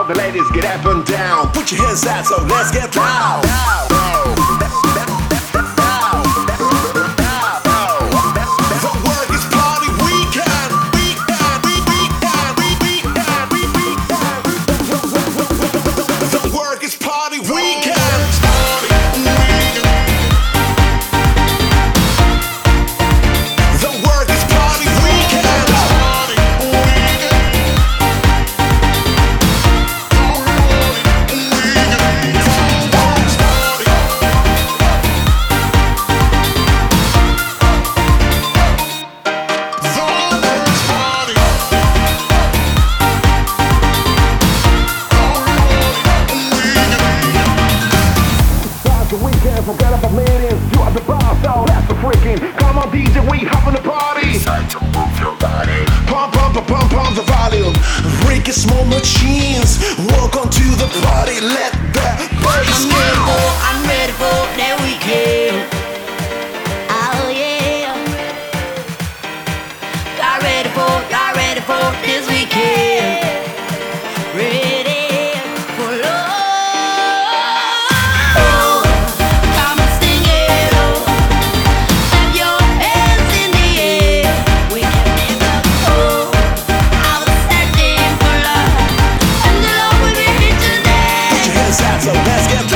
All the ladies get up and down. Put your hands out, so let's get loud. The work is party weekend. The work is party weekend. Forget about meetings, you are the boss, so that's the freaking. Come on DJ, we hoppin' the party. It's time to move your body. Pump the volume. Freaking small machines, welcome to the party. Let that bass get on. I'm ready for that weekend. Oh yeah. Y'all ready for this weekend. Ready for love. So let's get